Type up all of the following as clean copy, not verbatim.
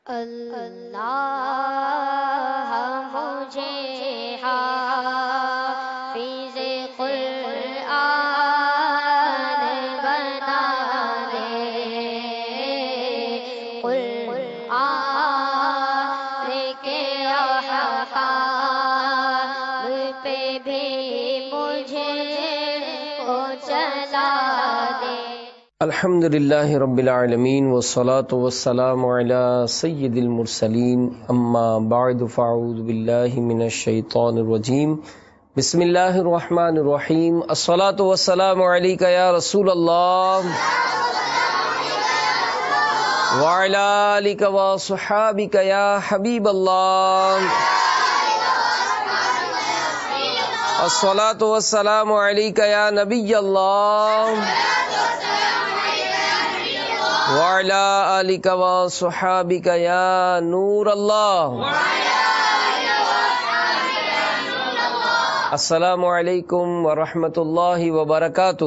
اللہ مجھے حافظ قرآن بنا دے، قرآن کے احکام پہ بھی مجھے کو چلا دے۔ الحمد للہ رب العالمین والصلاة والسلام علی سید المرسلین، اما بعد فاعوذ باللہ من الشیطان الرجیم، بسم اللہ الرحمن الرحیم۔ الصلاة والسلام علیک یا رسول اللہ وعلی آلک وصحابک یا حبیب اللہ۔ الصلاة والسلام علیک یا نبی اللہ وعلی آلک وصحابک یا نور اللہ۔ السلام علیکم ورحمۃ اللہ وبرکاتہ۔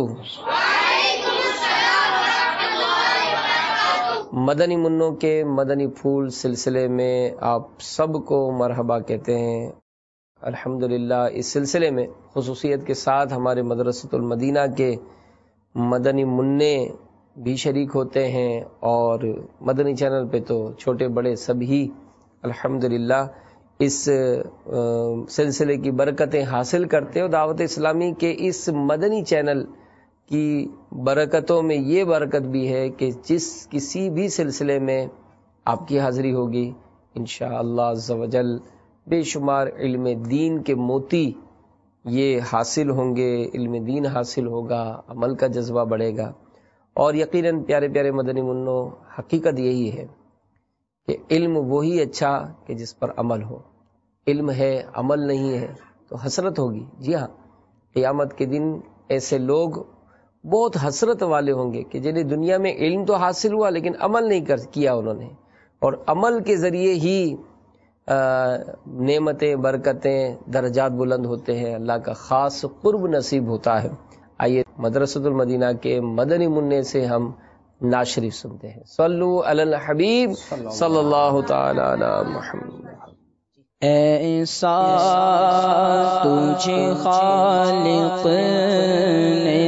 مدنی منوں کے مدنی پھول سلسلے میں آپ سب کو مرحبا کہتے ہیں۔ الحمدللہ اس سلسلے میں خصوصیت کے ساتھ ہمارے مدرسۃ المدینہ کے مدنی منع بھی شریک ہوتے ہیں، اور مدنی چینل پہ تو چھوٹے بڑے سبھی الحمدللہ اس سلسلے کی برکتیں حاصل کرتے ہیں۔ اور دعوت اسلامی کے اس مدنی چینل کی برکتوں میں یہ برکت بھی ہے کہ جس کسی بھی سلسلے میں آپ کی حاضری ہوگی انشاءاللہ عز و جل بے شمار علم دین کے موتی یہ حاصل ہوں گے، علم دین حاصل ہوگا، عمل کا جذبہ بڑھے گا۔ اور یقیناً پیارے پیارے مدنی منوں، حقیقت یہی ہے کہ علم وہی اچھا کہ جس پر عمل ہو۔ علم ہے عمل نہیں ہے تو حسرت ہوگی۔ جی ہاں، قیامت کے دن ایسے لوگ بہت حسرت والے ہوں گے کہ جنہیں دنیا میں علم تو حاصل ہوا لیکن عمل نہیں کیا انہوں نے، اور عمل کے ذریعے ہی نعمتیں، برکتیں، درجات بلند ہوتے ہیں، اللہ کا خاص قرب نصیب ہوتا ہے۔ آئیے مدرسۃ المدینہ کے مدنی منع سے ہم ناشریف سنتے ہیں۔ صلو علی الحبیب صلی اللہ تعالی علی محمد۔ ایسا تجھے خالق نے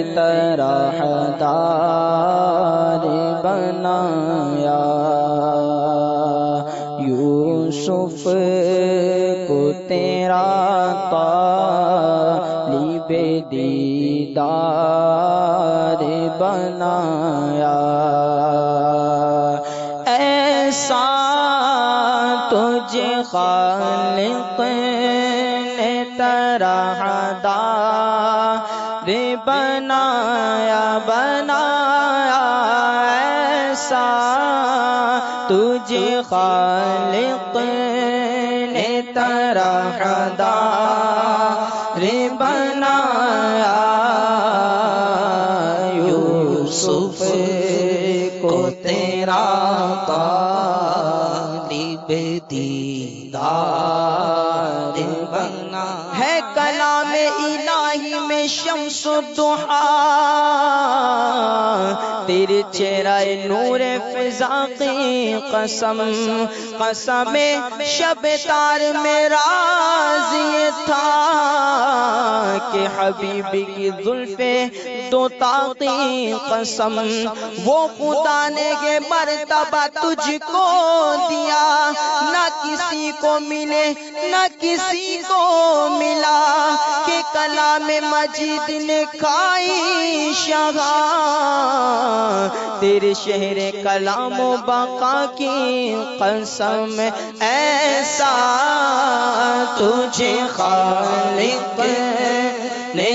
طرحدار بنایا، یوسف کو تیرا طالب دیدار بنایا، ایسا تجھے خالق نے طرحدار بنایا، ایسا تجھے خالق نے طرحدار بنایا، یوسف کو تیرا طالب دیدار بنا ہے، کلام الہی میں شمس الضحیٰ، تیرے چہرہ نور فضا کی قسم، قسم شب تار میں راز یہ تھا کہ حبیبی کی زلفیں دو طاقی قسم، وہ خدا نے یہ مرتبہ تجھ کو دیا، نہ کسی کو ملے نہ کسی کو ملا، کہ کلام مجید نے کھائی شہا، تیرے شہر کلام و بقا کی قسم، ایسا تجھے خالق نے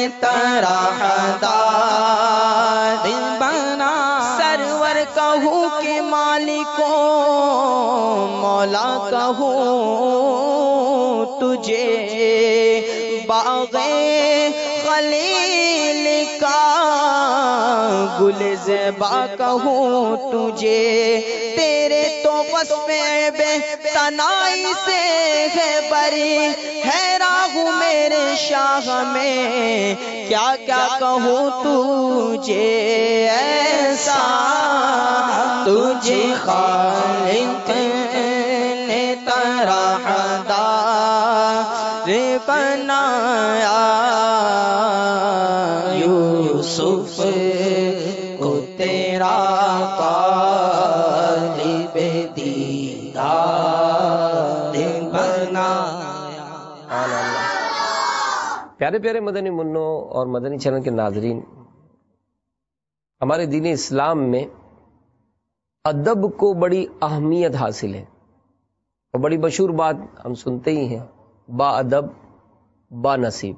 طرحدار بنا، سرور کہوں کہ مالکوں مولا کہوں تجھے، باغ خلیل کا گل زیبا کہوں تجھے، تیرے تو وصف عیب تنائی سے ہے بری، حیران ہوں میرے شاہ میں کیا کیا کہوں تجھے، ایسا تجھے خالق دیدار بنایا۔ پیارے پیارے مدنی منوں اور مدنی چینل کے ناظرین، ہمارے دین اسلام میں ادب کو بڑی اہمیت حاصل ہے، اور بڑی مشہور بات ہم سنتے ہی ہیں، با ادب با نصیب،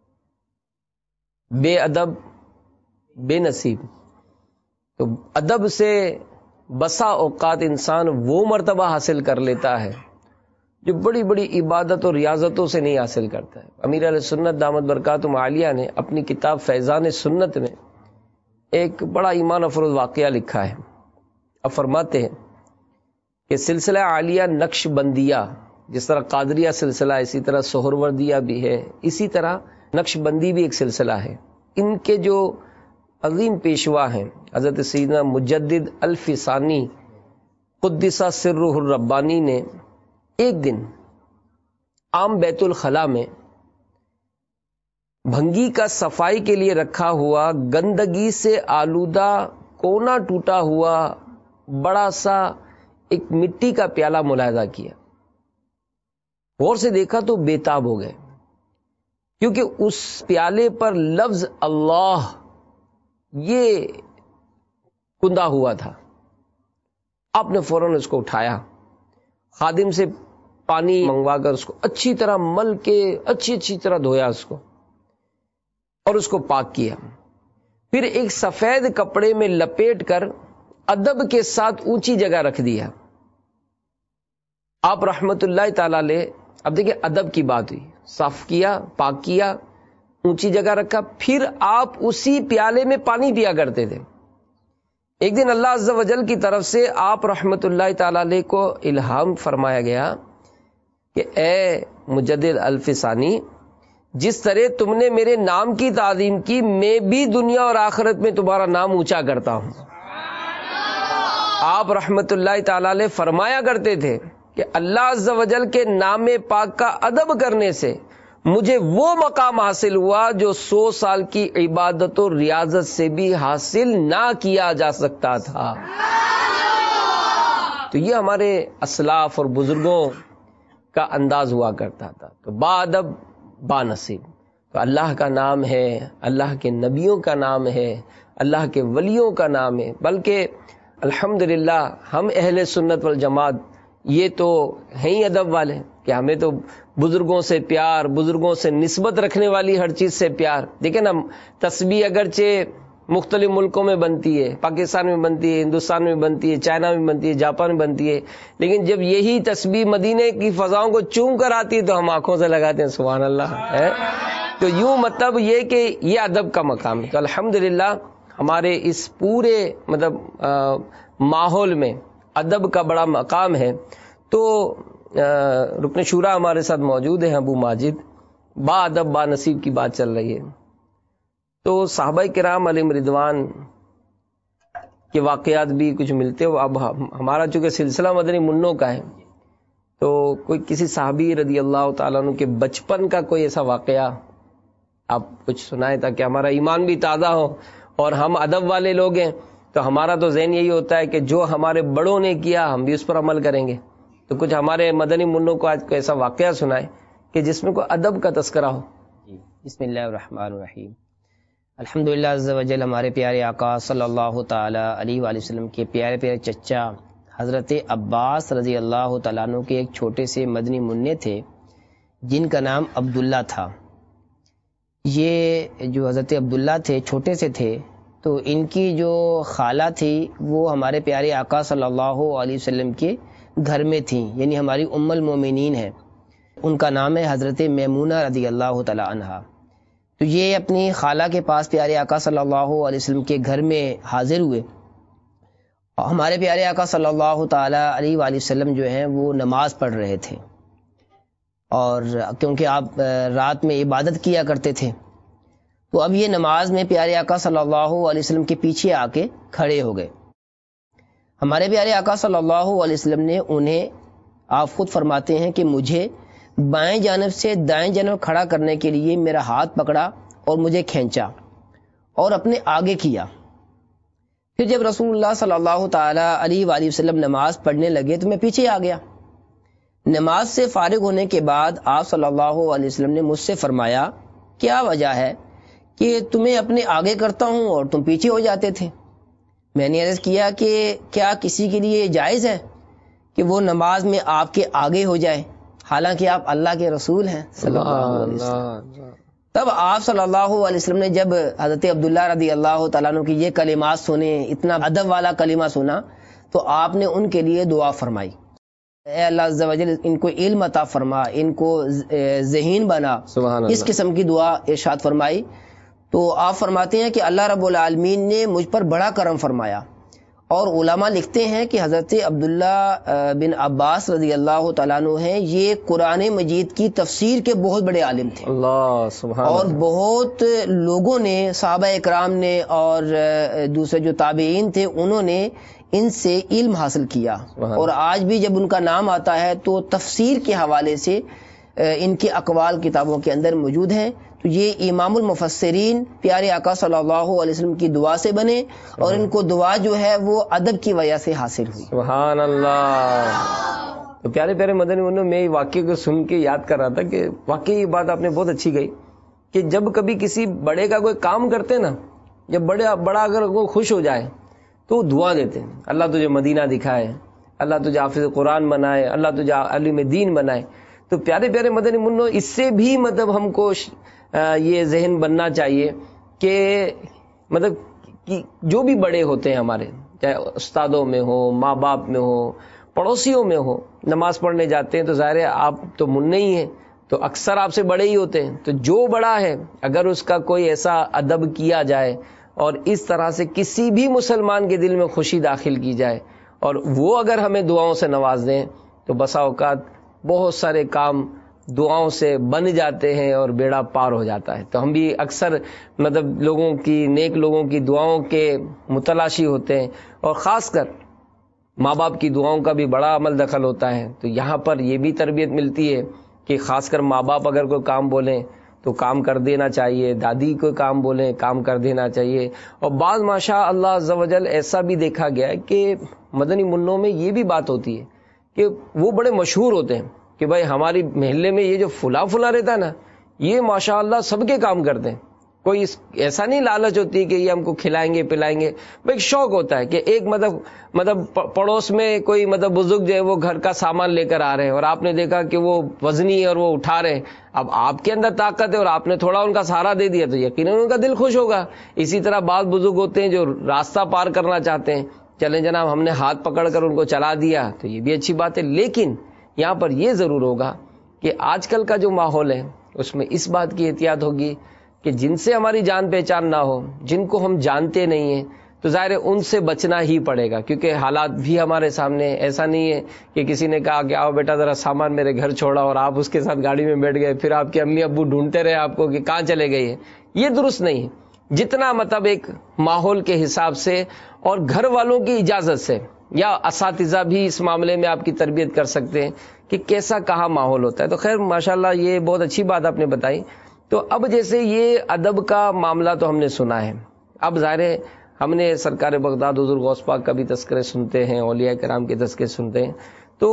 بے ادب بے نصیب۔ تو ادب سے بسا اوقات انسان وہ مرتبہ حاصل کر لیتا ہے جو بڑی بڑی عبادت اور ریاضتوں سے نہیں حاصل کرتا ہے۔ امیر علیہ سنت دامت برکاتہم عالیہ نے اپنی کتاب فیضان سنت میں ایک بڑا ایمان افروز واقعہ لکھا ہے۔ اب فرماتے ہیں کہ سلسلہ عالیہ نقش بندیہ، جس طرح قادریہ سلسلہ، اسی طرح سہروردیہ بھی ہے، اسی طرح نقش بندی بھی ایک سلسلہ ہے۔ ان کے جو عظیم پیشوا ہیں حضرت سیدنا مجدد الفسانی قدس سرہ الربانی نے ایک دن عام بیت الخلاء میں بھنگی کا صفائی کے لیے رکھا ہوا گندگی سے آلودہ کونا ٹوٹا ہوا بڑا سا ایک مٹی کا پیالہ ملاحظہ کیا۔ غور سے دیکھا تو بے تاب ہو گئے، کیونکہ اس پیالے پر لفظ اللہ یہ کندہ ہوا تھا۔ آپ نے فوراً اس کو اٹھایا، خادم سے پانی منگوا کر اس کو اچھی طرح مل کے اچھی طرح دھویا اس کو، اور اس کو پاک کیا۔ پھر ایک سفید کپڑے میں لپیٹ کر ادب کے ساتھ اونچی جگہ رکھ دیا۔ آپ رحمت اللہ تعالی علیہ، اب دیکھیں ادب کی بات ہوئی، صاف کیا، پاک کیا، اونچی جگہ رکھا، پھر آپ اسی پیالے میں پانی پیا کرتے تھے۔ ایک دن اللہ عز و جل کی طرف سے آپ رحمت اللہ تعالی علیہ کو الہام فرمایا گیا کہ اے مجدد الفسانی، جس طرح تم نے میرے نام کی تعظیم کی، میں بھی دنیا اور آخرت میں تمہارا نام اونچا کرتا ہوں۔ آپ رحمت اللہ تعالی علیہ فرمایا کرتے تھے کہ اللہ عز و جل کے نام پاک کا ادب کرنے سے مجھے وہ مقام حاصل ہوا جو 100 سال کی عبادت و ریاضت سے بھی حاصل نہ کیا جا سکتا تھا۔ تو یہ ہمارے اسلاف اور بزرگوں کا انداز ہوا کرتا تھا۔ تو با ادب با نصیب، تو اللہ کا نام ہے، اللہ کے نبیوں کا نام ہے، اللہ کے ولیوں کا نام ہے، بلکہ الحمدللہ ہم اہل سنت والجماعت یہ تو ہیں ہی ادب والے کہ ہمیں تو بزرگوں سے پیار، بزرگوں سے نسبت رکھنے والی ہر چیز سے پیار۔ دیکھیں نا، تسبیح اگرچہ مختلف ملکوں میں بنتی ہے، پاکستان میں بنتی ہے، ہندوستان میں بنتی ہے، چائنا میں بنتی ہے، جاپان میں بنتی ہے، لیکن جب یہی تسبیح مدینے کی فضاؤں کو چوم کر آتی ہے تو ہم آنکھوں سے لگاتے ہیں سبحان اللہ ہے۔ تو یوں مطلب یہ کہ یہ ادب کا مقام ہے۔ تو الحمدللہ ہمارے اس پورے ماحول میں ادب کا بڑا مقام ہے۔ تو رکن شورا ہمارے ساتھ موجود ہیں ابو ماجد، با ادب با نصیب کی بات چل رہی ہے۔ تو صحابہ کرام علیہم رضوان کے واقعات بھی کچھ ملتے ہو۔ اب ہمارا چونکہ سلسلہ مدنی منوں کا ہے، تو کوئی کسی صحابی رضی اللہ تعالیٰ عنہ کے بچپن کا کوئی ایسا واقعہ آپ کچھ سنائیں تاکہ ہمارا ایمان بھی تازہ ہو، اور ہم ادب والے لوگ ہیں تو ہمارا تو ذہن یہی ہوتا ہے کہ جو ہمارے بڑوں نے کیا ہم بھی اس پر عمل کریں گے۔ تو کچھ ہمارے مدنی منوں کو آج کوئی ایسا واقعہ سنائیں کہ جس میں کوئی ادب کا تذکرہ ہو۔ بسم اللہ الرحمن الرحیم۔ الحمدللہ عز و جل ہمارے پیارے آقا صلی اللہ تعالی علیہ وآلہ وسلم کے پیارے پیارے چچا حضرت عباس رضی اللہ تعالیٰ عنہ کے ایک چھوٹے سے مدنی منع تھے جن کا نام عبداللہ تھا۔ یہ جو حضرت عبداللہ تھے چھوٹے سے تھے، تو ان کی جو خالہ تھی وہ ہمارے پیارے آقا صلی اللہ علیہ وسلم کے گھر میں تھیں، یعنی ہماری ام المومنین ہیں۔ ان کا نام ہے حضرت میمونہ رضی اللہ تعالی عنہا۔ تو یہ اپنی خالہ کے پاس پیارے آقا صلی اللہ علیہ وسلم کے گھر میں حاضر ہوئے۔ ہمارے پیارے آقا صلی اللہ تعالی علیہ وآلہ وسلم جو ہیں وہ نماز پڑھ رہے تھے، اور کیونکہ آپ رات میں عبادت کیا کرتے تھے، تو اب یہ نماز میں پیارے آقا صلی اللہ علیہ وسلم کے پیچھے آ کے کھڑے ہو گئے۔ ہمارے پیارے آقا صلی اللہ علیہ وسلم نے انہیں، آپ خود فرماتے ہیں کہ مجھے بائیں جانب سے دائیں جانب کھڑا کرنے کے لیے میرا ہاتھ پکڑا اور مجھے کھینچا اور اپنے آگے کیا۔ پھر جب رسول اللہ صلی اللہ تعالی علیہ وآلہ وسلم نماز پڑھنے لگے تو میں پیچھے آ گیا۔ نماز سے فارغ ہونے کے بعد آپ صلی اللہ علیہ وسلم نے مجھ سے فرمایا کیا وجہ ہے کہ تمہیں اپنے آگے کرتا ہوں اور تم پیچھے ہو جاتے تھے؟ میں نے عرض کیا کہ کیا کسی کے لیے جائز ہے کہ وہ نماز میں آپ کے آگے ہو جائے حالانکہ آپ اللہ کے رسول ہیں صلی اللہ علیہ وسلم؟ تب آپ صلی اللہ علیہ وسلم نے جب حضرت عبداللہ رضی اللہ تعالیٰ عنہ کی یہ کلمات سنے، اتنا ادب والا کلمہ سنا، تو آپ نے ان کے لیے دعا فرمائی، اے اللہ عز و جل ان کو علم عطا فرما، ان کو ذہین بنا، اس قسم کی دعا ارشاد فرمائی۔ تو آپ فرماتے ہیں کہ اللہ رب العالمین نے مجھ پر بڑا کرم فرمایا، اور علماء لکھتے ہیں کہ حضرت عبداللہ بن عباس رضی اللہ تعالیٰ عنہ ہیں، یہ قرآن مجید کی تفسیر کے بہت بڑے عالم تھے، اللہ سبحان اور بہت لوگوں نے، صحابہ اکرام نے اور دوسرے جو تابعین تھے، انہوں نے ان سے علم حاصل کیا، اور آج بھی جب ان کا نام آتا ہے تو تفسیر کے حوالے سے ان کے اقوال کتابوں کے اندر موجود ہیں۔ تو یہ امام المفسرین پیارے آقا صلی اللہ علیہ وسلم کی دعا سے بنے، اور ان کو دعا جو ہے وہ ادب کی وجہ سے حاصل ہوئی۔ سبحان اللہ۔ تو پیارے پیارے مدنی منوں، میں واقعے کو سن کے یاد کر رہا تھا کہ واقعی یہ بات آپ نے بہت اچھی کہی کہ جب کبھی کسی بڑے کا کوئی کام کرتے نا، جب بڑا اگر وہ خوش ہو جائے تو دعا دیتے ہیں، اللہ تجھے مدینہ دکھائے، اللہ تجھے حافظ قرآن بنائے، اللہ تجھے عالم دین بنائے۔ تو پیارے پیارے مدنی منوں، اس سے بھی مطلب ہم کو یہ ذہن بننا چاہیے کہ مطلب کہ جو بھی بڑے ہوتے ہیں ہمارے، چاہے استادوں میں ہو، ماں باپ میں ہو، پڑوسیوں میں ہو، نماز پڑھنے جاتے ہیں تو ظاہر ہے آپ تو منع ہی ہیں، تو اکثر آپ سے بڑے ہی ہوتے ہیں، تو جو بڑا ہے اگر اس کا کوئی ایسا ادب کیا جائے اور اس طرح سے کسی بھی مسلمان کے دل میں خوشی داخل کی جائے اور وہ اگر ہمیں دعاؤں سے نواز دیں تو بسا اوقات بہت سارے کام دعاؤں سے بن جاتے ہیں اور بیڑا پار ہو جاتا ہے۔ تو ہم بھی اکثر مطلب لوگوں کی، نیک لوگوں کی دعاؤں کے متلاشی ہوتے ہیں، اور خاص کر ماں باپ کی دعاؤں کا بھی بڑا عمل دخل ہوتا ہے۔ تو یہاں پر یہ بھی تربیت ملتی ہے کہ خاص کر ماں باپ اگر کوئی کام بولیں تو کام کر دینا چاہیے، دادی کوئی کام بولیں کام کر دینا چاہیے۔ اور بعض ماشاء اللہ عز و جل ایسا بھی دیکھا گیا ہے کہ مدنی منوں میں یہ بھی بات ہوتی ہے کہ وہ بڑے مشہور ہوتے ہیں کہ بھائی ہماری محلے میں یہ جو فلاں رہتا ہے نا، یہ ماشاء اللہ سب کے کام کرتے ہیں، کوئی ایسا نہیں لالچ ہوتی کہ یہ ہم کو کھلائیں گے پلائیں گے، بھائی شوق ہوتا ہے کہ ایک مطلب پڑوس میں کوئی مطلب بزرگ جو ہے وہ گھر کا سامان لے کر آ رہے ہیں اور آپ نے دیکھا کہ وہ وزنی ہے اور وہ اٹھا رہے ہیں، اب آپ کے اندر طاقت ہے اور آپ نے تھوڑا ان کا سہارا دے دیا تو یقیناً ان کا دل خوش ہوگا۔ اسی طرح بعض بزرگ ہوتے ہیں جو راستہ پار کرنا چاہتے ہیں، چلیں جناب ہم نے ہاتھ پکڑ کر ان کو چلا دیا تو یہ بھی اچھی بات ہے، لیکن یہاں پر یہ ضرور ہوگا کہ آج کل کا جو ماحول ہے اس میں اس بات کی احتیاط ہوگی کہ جن سے ہماری جان پہچان نہ ہو، جن کو ہم جانتے نہیں ہیں، تو ظاہر ہے ان سے بچنا ہی پڑے گا، کیونکہ حالات بھی ہمارے سامنے ہیں۔ ایسا نہیں ہے کہ کسی نے کہا کہ آؤ بیٹا ذرا سامان میرے گھر چھوڑا اور آپ اس کے ساتھ گاڑی میں بیٹھ گئے، پھر آپ کے امی ابو ڈھونڈتے رہے آپ کو کہ کہاں چلے گئے ہیں، یہ درست نہیں ہے۔ جتنا مطلب ایک ماحول کے حساب سے اور گھر والوں کی اجازت سے، یا اساتذہ بھی اس معاملے میں آپ کی تربیت کر سکتے ہیں کہ کیسا کہاں ماحول ہوتا ہے۔ تو خیر ماشاءاللہ یہ بہت اچھی بات آپ نے بتائی۔ تو اب جیسے یہ ادب کا معاملہ تو ہم نے سنا ہے، اب ظاہر ہے ہم نے سرکار بغداد حضور غوث پاک کا بھی تذکرے سنتے ہیں، اولیاء کرام کے تذکرے سنتے ہیں، تو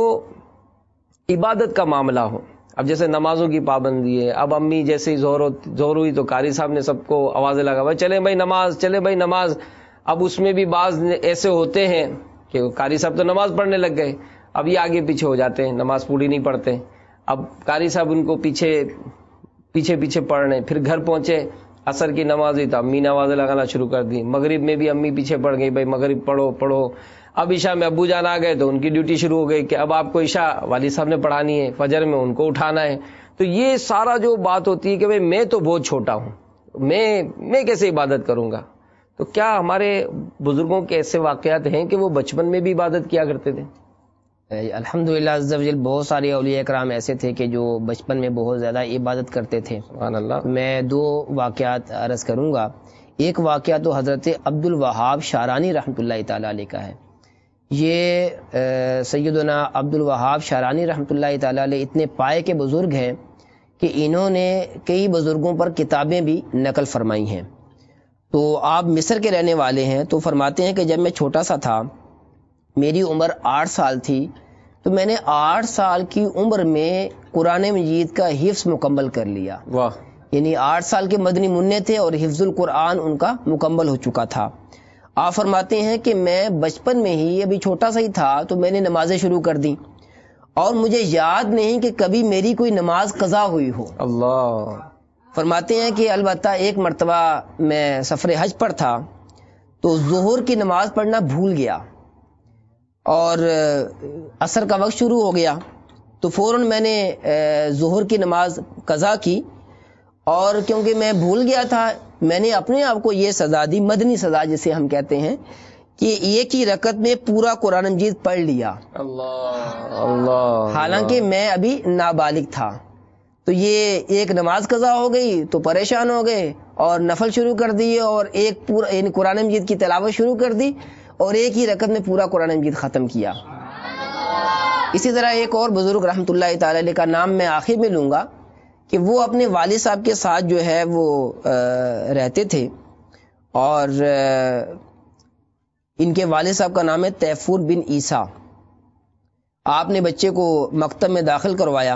عبادت کا معاملہ ہو، اب جیسے نمازوں کی پابندی ہے، اب امی جیسے ہی ظہر ہوئی تو قاری صاحب نے سب کو آوازیں لگا بھائی چلے بھائی نماز، چلے بھائی نماز۔ اب اس میں بھی بعض ایسے ہوتے ہیں کہ قاری صاحب تو نماز پڑھنے لگ گئے، اب یہ آگے پیچھے ہو جاتے ہیں، نماز پوری نہیں پڑھتے، اب قاری صاحب ان کو پیچھے پڑھ رہے ہیں، پھر گھر پہنچے عصر کی نماز ہوئی تو امی نے آوازیں لگانا شروع کر دی، مغرب میں بھی امی پیچھے پڑ گئی بھائی مغرب پڑھو، اب عشاء میں ابو جان آ گئے تو ان کی ڈیوٹی شروع ہو گئی کہ اب آپ کو عشاء والد صاحب نے پڑھانی ہے، فجر میں ان کو اٹھانا ہے۔ تو یہ سارا جو بات ہوتی ہے کہ بھائی میں تو بہت چھوٹا ہوں، میں کیسے عبادت کروں گا؟ تو کیا ہمارے بزرگوں کے ایسے واقعات ہیں کہ وہ بچپن میں بھی عبادت کیا کرتے تھے؟ الحمدللہ عز و جل بہت سارے اولیاء کرام ایسے تھے کہ جو بچپن میں بہت زیادہ عبادت کرتے تھے۔ سبحان اللہ۔ میں 2 واقعات عرض کروں گا۔ ایک واقعہ تو حضرت عبد الوہاب شارانی رحمۃ اللہ تعالی علیہ کا ہے۔ یہ سیدنا عبد الوہاب شارانی رحمۃ اللہ تعالی علیہ اتنے پائے کے بزرگ ہیں کہ انہوں نے کئی بزرگوں پر کتابیں بھی نقل فرمائی ہیں۔ تو آپ مصر کے رہنے والے ہیں، تو فرماتے ہیں کہ جب میں چھوٹا سا تھا، میری عمر 8 سال تھی، تو میں نے 8 سال کی عمر میں قرآن مجید کا حفظ مکمل کر لیا. واہ. یعنی 8 سال کے مدنی منع تھے اور حفظ القرآن ان کا مکمل ہو چکا تھا. آپ فرماتے ہیں کہ میں بچپن میں ہی ابھی چھوٹا سا ہی تھا تو میں نے نمازیں شروع کر دی اور مجھے یاد نہیں کہ کبھی میری کوئی نماز قضا ہوئی ہو. اللہ. فرماتے ہیں کہ البتہ ایک مرتبہ میں سفر حج پر تھا تو ظہر کی نماز پڑھنا بھول گیا اور عصر کا وقت شروع ہو گیا تو فوراً میں نے ظہر کی نماز قضا کی اور کیونکہ میں بھول گیا تھا میں نے اپنے آپ کو یہ سزا دی، مدنی سزا جسے ہم کہتے ہیں، کہ ایک ہی رکعت میں پورا قرآن مجید پڑھ لیا. اللہ اللہ. حالانکہ میں ابھی نابالغ تھا. تو یہ ایک نماز قضا ہو گئی تو پریشان ہو گئے اور نفل شروع کر دیے اور ایک پورا یعنی قرآن مجید کی تلاوت شروع کر دی اور ایک ہی رکعت میں پورا قرآن مجید ختم کیا. اسی طرح ایک اور بزرگ رحمۃ اللہ تعالی علیہ کا نام میں آخر میں لوں گا کہ وہ اپنے والد صاحب کے ساتھ جو ہے وہ رہتے تھے اور ان کے والد صاحب کا نام ہے تیفور بن عیسیٰ. آپ نے بچے کو مکتب میں داخل کروایا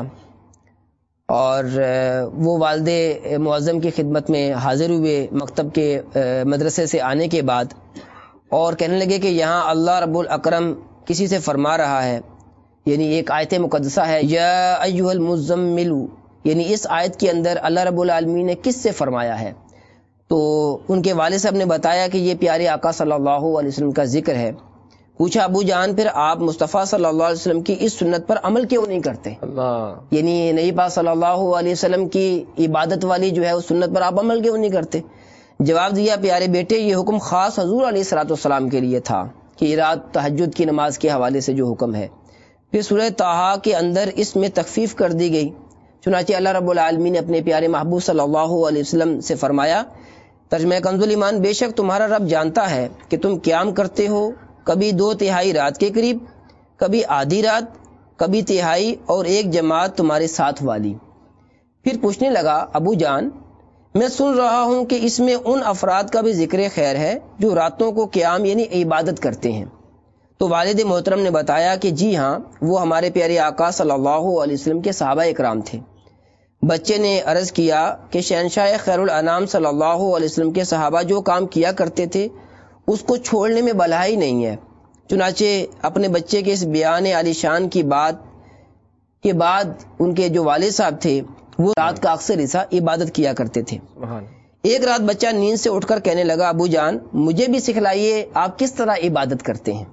اور وہ والد معظم کی خدمت میں حاضر ہوئے مکتب کے مدرسے سے آنے کے بعد اور کہنے لگے کہ یہاں اللہ رب الاکرم کسی سے فرما رہا ہے، یعنی ایک آیت مقدسہ ہے یا ایھا المزمل، یعنی اس آیت کے اندر اللہ رب العالمین نے کس سے فرمایا ہے؟ تو ان کے والد صاحب نے بتایا کہ یہ پیارے آقا صلی اللہ علیہ وسلم کا ذکر ہے. پوچھا ابو جان پھر آپ مصطفیٰ صلی اللہ علیہ وسلم کی اس سنت پر عمل کیوں نہیں کرتے؟ اللہ. یعنی نبی پاک صلی اللہ علیہ وسلم کی عبادت والی جو ہے اس سنت پر آپ عمل کیوں نہیں کرتے؟ جواب دیا پیارے بیٹے یہ حکم خاص حضور علیہ الصلوۃ والسلام کے لیے تھا کہ رات تہجد کی نماز کے حوالے سے جو حکم ہے. پھر سورہ طٰہٰ کے اندر اس میں تخفیف کر دی گئی. چنانچہ اللہ رب العالمین نے اپنے پیارے محبوب صلی اللہ علیہ وسلم سے فرمایا، ترجمہ کنز الایمان، بے شک تمہارا رب جانتا ہے کہ تم قیام کرتے ہو کبھی 2/3 رات کے قریب، کبھی آدھی رات، کبھی تہائی اور ایک جماعت تمہارے ساتھ والی. پھر پوچھنے لگا ابو جان میں سن رہا ہوں کہ اس میں ان افراد کا بھی ذکر خیر ہے جو راتوں کو قیام یعنی عبادت کرتے ہیں. تو والد محترم نے بتایا کہ جی ہاں وہ ہمارے پیارے آقا صلی اللہ علیہ وسلم کے صحابہ اکرام تھے. بچے نے عرض کیا کہ شہنشاہ خیر الانام صلی اللہ علیہ وسلم کے صحابہ جو کام کیا کرتے تھے اس کو چھوڑنے میں بھلائی نہیں ہے. چنانچہ اپنے بچے کے اس بیان عالی شان کی بات کے بعد ان کے جو والد صاحب تھے وہ رات کا اکثر حصہ عبادت کیا کرتے تھے. ایک رات بچہ نیند سے اٹھ کر کہنے لگا ابو جان مجھے بھی سکھلائیے آپ کس طرح عبادت کرتے ہیں.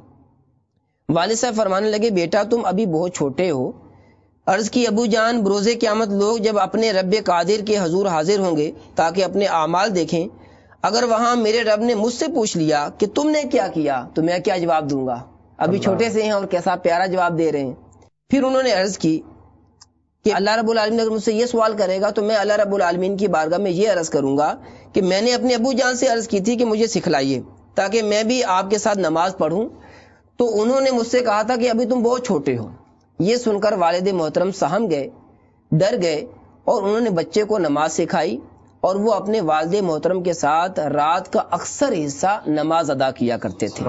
والد صاحب فرمانے لگے بیٹا تم ابھی بہت چھوٹے ہو. عرض کی ابو جان بروز قیامت لوگ جب اپنے رب قادر کے حضور حاضر ہوں گے تاکہ اپنے اعمال دیکھیں، اگر وہاں میرے رب نے مجھ سے پوچھ لیا کہ تم نے کیا کیا تو میں کیا جواب دوں گا؟ ابھی چھوٹے سے ہیں اور کیسا پیارا جواب دے رہے ہیں. پھر انہوں نے عرض کی کہ اللہ رب العالمین اگر مجھ سے یہ سوال کرے گا تو میں اللہ رب العالمین کی بارگاہ میں یہ عرض کروں گا کہ میں نے اپنے ابو جان سے عرض کی تھی کہ مجھے سکھلائیے تاکہ میں بھی آپ کے ساتھ نماز پڑھوں، تو انہوں نے مجھ سے کہا تھا کہ ابھی تم بہت چھوٹے ہو. یہ سن کر والد محترم سہم گئے، ڈر گئے اور انہوں نے بچے کو نماز سکھائی اور وہ اپنے والد محترم کے ساتھ رات کا اکثر حصہ نماز ادا کیا کرتے تھے.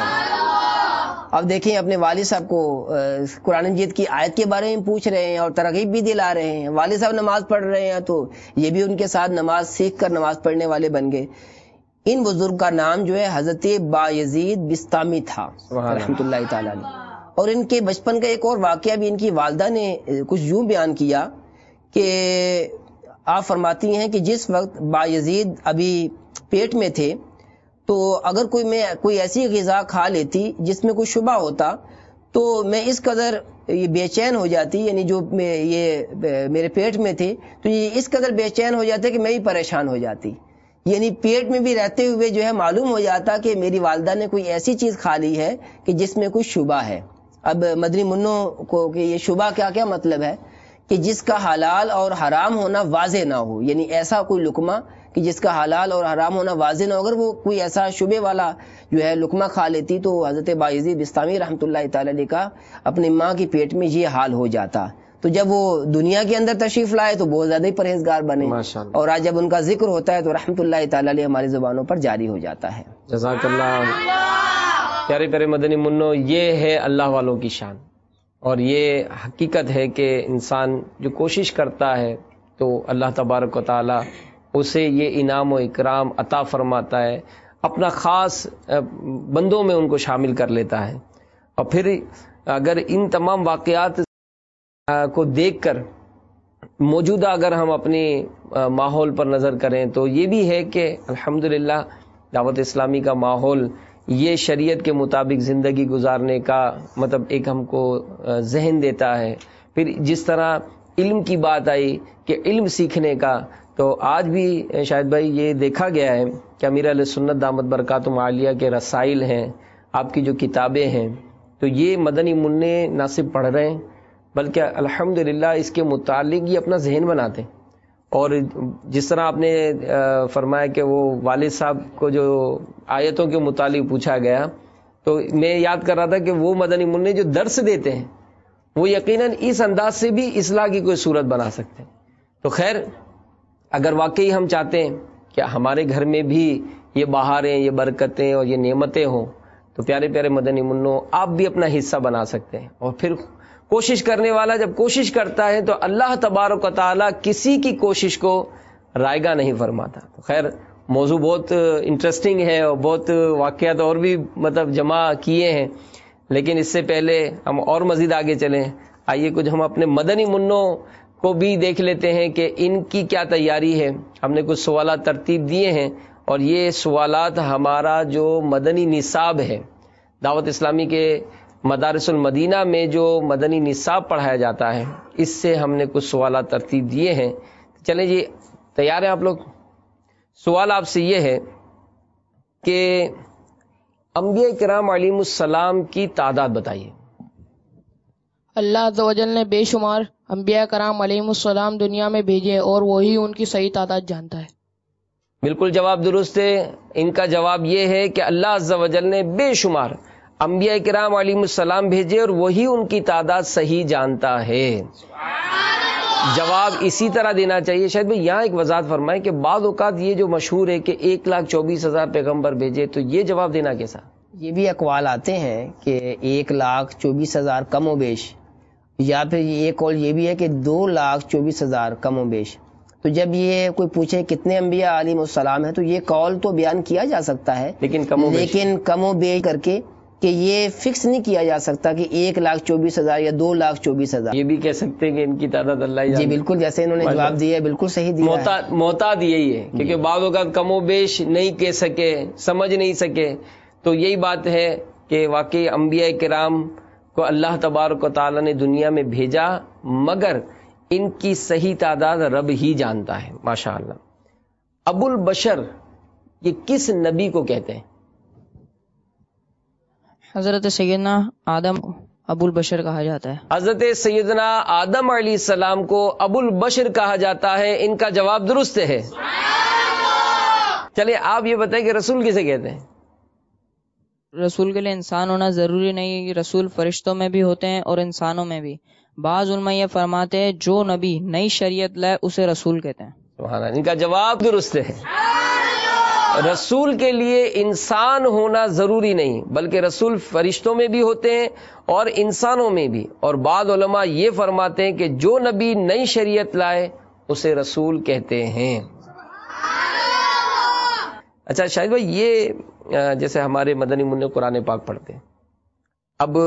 اب دیکھیں اپنے والد صاحب کو قرآن مجید کی آیت کے بارے میں پوچھ رہے ہیں اور ترغیب بھی دلا رہے ہیں. والد صاحب نماز پڑھ رہے ہیں تو یہ بھی ان کے ساتھ نماز سیکھ کر نماز پڑھنے والے بن گئے. ان بزرگ کا نام جو ہے حضرت بایزید بستامی تھا رحمۃ اللہ تعالی علیہ. اور ان کے بچپن کا ایک اور واقعہ بھی ان کی والدہ نے کچھ یوں بیان کیا کہ آپ فرماتی ہیں کہ جس وقت بایزید ابھی پیٹ میں تھے تو اگر کوئی ایسی غذا کھا لیتی جس میں کوئی شبہ ہوتا تو میں اس قدر یہ بے چین ہو جاتی، یعنی جو یہ میرے پیٹ میں تھے تو یہ اس قدر بے چین ہو جاتے کہ میں بھی پریشان ہو جاتی. یعنی پیٹ میں بھی رہتے ہوئے جو ہے معلوم ہو جاتا کہ میری والدہ نے کوئی ایسی چیز کھا لی ہے کہ جس میں کوئی شبہ ہے. اب مدنی منوں کو کہ یہ شبہ کیا مطلب ہے کہ جس کا حلال اور حرام ہونا واضح نہ ہو، یعنی ایسا کوئی لقمہ کہ جس کا حلال اور حرام ہونا واضح نہ ہو. اگر وہ کوئی ایسا شبے والا جو ہے لقمہ کھا لیتی تو حضرت بایزید بستامی رحمۃ اللہ تعالی علیہ کا اپنی ماں کے پیٹ میں یہ حال ہو جاتا. تو جب وہ دنیا کے اندر تشریف لائے تو بہت زیادہ ہی پرہیزگار بنے اور آج جب ان کا ذکر ہوتا ہے تو رحمۃ اللہ تعالی علیہ ہماری زبانوں پر جاری ہو جاتا ہے. جزاک اللہ. پیارے پیارے مدنی منو، یہ ہے اللہ والوں کی شان اور یہ حقیقت ہے کہ انسان جو کوشش کرتا ہے تو اللہ تبارک و تعالی اسے یہ انعام و اکرام عطا فرماتا ہے، اپنا خاص بندوں میں ان کو شامل کر لیتا ہے. اور پھر اگر ان تمام واقعات کو دیکھ کر موجودہ اگر ہم اپنی ماحول پر نظر کریں تو یہ بھی ہے کہ الحمدللہ دعوت اسلامی کا ماحول یہ شریعت کے مطابق زندگی گزارنے کا مطلب ایک ہم کو ذہن دیتا ہے. پھر جس طرح علم کی بات آئی کہ علم سیکھنے کا، تو آج بھی شاید بھائی یہ دیکھا گیا ہے کہ امیر علیہ سنت دامت برکاتہم عالیہ کے رسائل ہیں، آپ کی جو کتابیں ہیں، تو یہ مدنی منع نہ صرف پڑھ رہے ہیں بلکہ الحمدللہ اس کے متعلق یہ اپنا ذہن بناتے ہیں. اور جس طرح آپ نے فرمایا کہ وہ والد صاحب کو جو آیتوں کے متعلق پوچھا گیا، تو میں یاد کر رہا تھا کہ وہ مدنی منع جو درس دیتے ہیں وہ یقیناً اس انداز سے بھی اصلاح کی کوئی صورت بنا سکتے ہیں. تو خیر، اگر واقعی ہم چاہتے ہیں کہ ہمارے گھر میں بھی یہ بہاریں، یہ برکتیں اور یہ نعمتیں ہوں، تو پیارے پیارے مدنی منوں آپ بھی اپنا حصہ بنا سکتے ہیں. اور پھر کوشش کرنے والا جب کوشش کرتا ہے تو اللہ تبارک و تعالی کسی کی کوشش کو رائگاں نہیں فرماتا. تو خیر، موضوع بہت انٹرسٹنگ ہے اور بہت واقعات اور بھی مطلب جمع کیے ہیں، لیکن اس سے پہلے ہم اور مزید آگے چلیں. آئیے کچھ ہم اپنے مدنی منوں کو بھی دیکھ لیتے ہیں کہ ان کی کیا تیاری ہے. ہم نے کچھ سوالات ترتیب دیے ہیں اور یہ سوالات ہمارا جو مدنی نصاب ہے، دعوت اسلامی کے مدارس المدینہ میں جو مدنی نصاب پڑھایا جاتا ہے، اس سے ہم نے کچھ سوالات ترتیب دیے ہیں. چلیں جی، تیار ہیں آپ لوگ؟ سوال آپ سے یہ ہے کہ انبیاء کرام علیہم السلام کی تعداد بتائیے. اللہ عز و جل نے بے شمار انبیاء کرام علیہم السلام دنیا میں بھیجے اور وہی ان کی صحیح تعداد جانتا ہے. بالکل جواب درست ہے. ان کا جواب یہ ہے کہ اللہ عز و جل نے بے شمار انبیاء کرام علیہم السلام بھیجے اور وہی ان کی تعداد صحیح جانتا ہے. جواب اسی طرح دینا چاہیے. شاید بھائی یہاں ایک وضاحت فرمائیں کہ بعض اوقات یہ جو مشہور ہے کہ 1,24,000 پیغمبر بھیجے، تو یہ جواب دینا کیسا؟ یہ بھی اقوال آتے ہیں کہ 1,24,000 کم و بیش، یا پھر ایک قول یہ بھی ہے کہ 2,24,000 کم و بیش. تو جب یہ کوئی پوچھے کتنے انبیاء علیہم السلام ہیں تو یہ قول تو بیان کیا جا سکتا ہے، لیکن کم و بیش کر کے کہ یہ فکس نہیں کیا جا سکتا کہ 1,24,000 یا 2,24,000. یہ بھی کہہ سکتے ہیں کہ ان کی تعداد اللہ ہی جانتا. جی بالکل، جیسے انہوں نے جواب دیا ہے بالکل صحیح دیا. محتاط یہی ہے کیونکہ بعض اوقات کم و بیش نہیں کہہ سکے، سمجھ نہیں سکے. تو یہی بات ہے کہ واقعی انبیاء کرام کو اللہ تبارک و تعالی نے دنیا میں بھیجا، مگر ان کی صحیح تعداد رب ہی جانتا ہے. ماشاءاللہ. ابو البشر یہ کس نبی کو کہتے ہیں؟ حضرت سیدنا آدم ابو البشر کہا جاتا ہے. حضرت سیدنا آدم علیہ السلام کو ابو البشر کہا جاتا ہے. ان کا جواب درست ہے. چلیے آپ یہ بتائیں کہ رسول کسے کہتے ہیں؟ رسول کے لیے انسان ہونا ضروری نہیں، رسول فرشتوں میں بھی ہوتے ہیں اور انسانوں میں بھی. بعض علماء یہ فرماتے ہیں جو نبی نئی شریعت لائے اسے رسول کہتے ہیں. سبحان اللہ. ان کا جواب درست ہے. رسول کے لیے انسان ہونا ضروری نہیں، بلکہ رسول فرشتوں میں بھی ہوتے ہیں اور انسانوں میں بھی. اور بعض علماء یہ فرماتے ہیں کہ جو نبی نئی شریعت لائے اسے رسول کہتے ہیں. اچھا شاہد بھائی، یہ جیسے ہمارے مدنی منع قرآن پاک پڑھتے ہیں، اب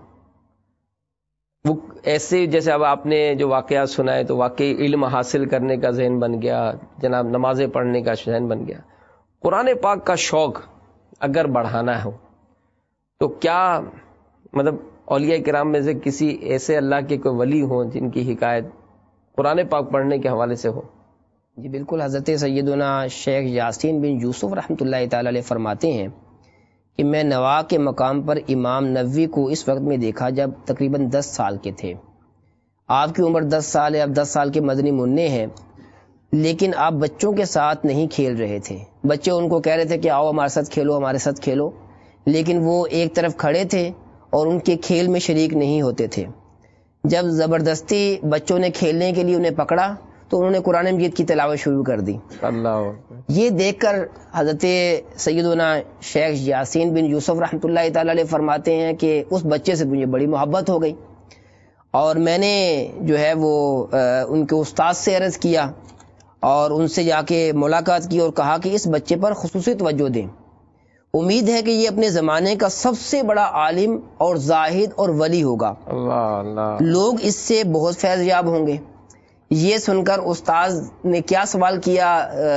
وہ ایسے جیسے اب آپ نے جو واقعات سنائے تو واقعی علم حاصل کرنے کا ذہن بن گیا، جناب نمازیں پڑھنے کا ذہن بن گیا. قرآن پاک کا شوق اگر بڑھانا ہو تو کیا مطلب اولیاء کرام میں سے کسی ایسے اللہ کے کوئی ولی ہوں جن کی حکایت قرآن پاک پڑھنے کے حوالے سے ہو؟ جی بالکل. حضرت سیدنا شیخ یاسین بن یوسف رحمۃ اللہ تعالی علیہ فرماتے ہیں کہ میں نوا کے مقام پر امام نووی کو اس وقت میں دیکھا جب تقریباً 10 سال کے تھے. آپ کی عمر 10 سال ہے، اب 10 سال کے مدنی منع ہیں، لیکن آپ بچوں کے ساتھ نہیں کھیل رہے تھے. بچے ان کو کہہ رہے تھے کہ آؤ ہمارے ساتھ کھیلو، ہمارے ساتھ کھیلو، لیکن وہ ایک طرف کھڑے تھے اور ان کے کھیل میں شریک نہیں ہوتے تھے. جب زبردستی بچوں نے کھیلنے کے لیے انہیں پکڑا تو انہوں نے قرآن مجید کی تلاوت شروع کر دی. اللہ. یہ دیکھ کر حضرت سیدنا شیخ یاسین بن یوسف رحمۃ اللہ تعالی علیہ فرماتے ہیں کہ اس بچے سے مجھے بڑی محبت ہو گئی. اور میں نے جو ہے وہ ان کے استاد سے عرض کیا اور ان سے جا کے ملاقات کی اور کہا کہ اس بچے پر خصوصی توجہ دیں، امید ہے کہ یہ اپنے زمانے کا سب سے بڑا عالم اور زاہد اور ولی ہوگا، اللہ اللہ، لوگ اس سے بہت فیض یاب ہوں گے۔ یہ سن کر استاد نے کیا سوال کیا،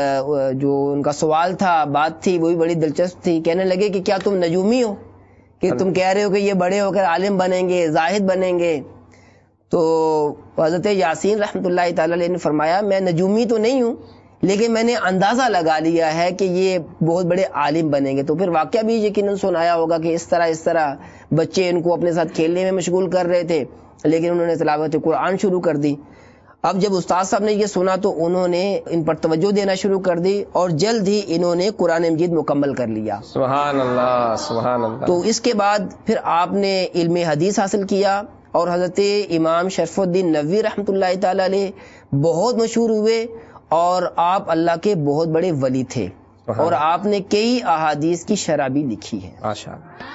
جو ان کا سوال تھا، بات تھی، وہ بھی بڑی دلچسپ تھی۔ کہنے لگے کہ کیا تم نجومی ہو کہ تم کہہ رہے ہو کہ یہ بڑے ہو کر عالم بنیں گے، زاہد بنیں گے؟ تو حضرت یاسین رحمۃ اللہ تعالی علیہ نے فرمایا میں نجومی تو نہیں ہوں، لیکن میں نے اندازہ لگا لیا ہے کہ یہ بہت بڑے عالم بنیں گے۔ تو پھر واقعہ بھی یقیناً سنایا ہوگا کہ اس طرح بچے ان کو اپنے ساتھ کھیلنے میں مشغول کر رہے تھے، لیکن انہوں نے تلاوت قرآن شروع کر دی۔ اب جب استاد صاحب نے یہ سنا تو انہوں نے ان پر توجہ دینا شروع کر دی اور جلد ہی انہوں نے قرآن مجید مکمل کر لیا۔ سبحان اللہ سبحان اللہ۔ تو اس کے بعد پھر آپ نے علم حدیث حاصل کیا اور حضرت امام شرف الدین نووی رحمۃ اللہ تعالی علیہ بہت مشہور ہوئے، اور آپ اللہ کے بہت بڑے ولی تھے، اور آپ نے کئی احادیث کی شرح بھی لکھی ہے۔ ماشاءاللہ۔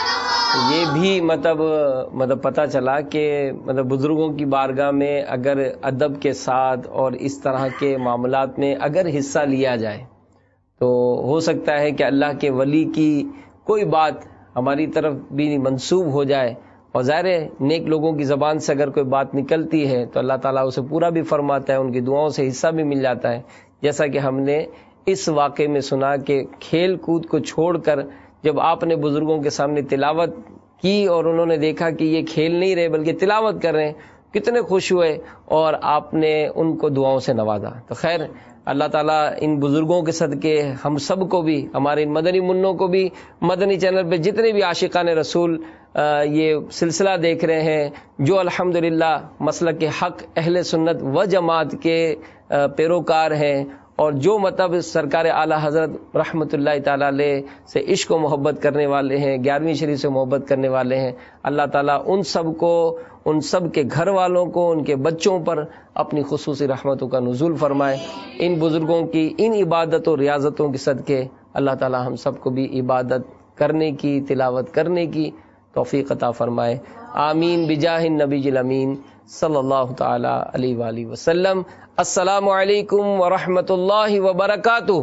یہ بھی مطلب پتہ چلا کہ بزرگوں کی بارگاہ میں اگر ادب کے ساتھ اور اس طرح کے معاملات میں اگر حصہ لیا جائے تو ہو سکتا ہے کہ اللہ کے ولی کی کوئی بات ہماری طرف بھی منسوب ہو جائے، اور ظاہر ہے نیک لوگوں کی زبان سے اگر کوئی بات نکلتی ہے تو اللہ تعالیٰ اسے پورا بھی فرماتا ہے، ان کی دعاؤں سے حصہ بھی مل جاتا ہے۔ جیسا کہ ہم نے اس واقعے میں سنا کہ کھیل کود کو چھوڑ کر جب آپ نے بزرگوں کے سامنے تلاوت کی اور انہوں نے دیکھا کہ یہ کھیل نہیں رہے بلکہ تلاوت کر رہے ہیں، کتنے خوش ہوئے اور آپ نے ان کو دعاؤں سے نوازا۔ تو خیر اللہ تعالیٰ ان بزرگوں کے صدقے ہم سب کو بھی، ہمارے ان مدنی منوں کو بھی، مدنی چینل پہ جتنے بھی عاشقان رسول یہ سلسلہ دیکھ رہے ہیں، جو الحمدللہ مسلک کے حق اہل سنت و جماعت کے پیروکار ہیں، اور جو سرکار اعلی حضرت رحمت اللہ تعالی علیہ سے عشق و محبت کرنے والے ہیں، 11ویں شریف سے محبت کرنے والے ہیں، اللہ تعالیٰ ان سب کو، ان سب کے گھر والوں کو، ان کے بچوں پر اپنی خصوصی رحمتوں کا نزول فرمائے۔ ان بزرگوں کی ان عبادت و ریاضتوں کے صدقے اللہ تعالیٰ ہم سب کو بھی عبادت کرنے کی، تلاوت کرنے کی توفیق عطا فرمائے۔ آمین بجاہ النبی الامین صلی اللہ تعالی علیہ وآلہ وسلم۔ السلام علیکم ورحمۃ اللہ وبرکاتہ۔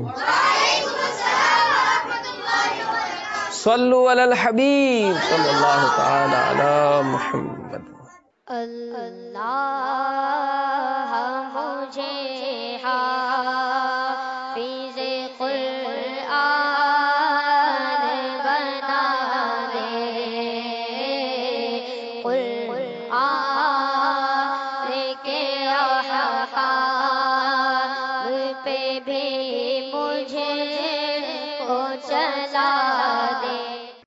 صلو علی الحبیب صلی اللہ تعالی علی محمد۔ اللہ مجھے حافظ قرآن بنا دے، قرآن کے احکام پہ بھی مجھے کو چلا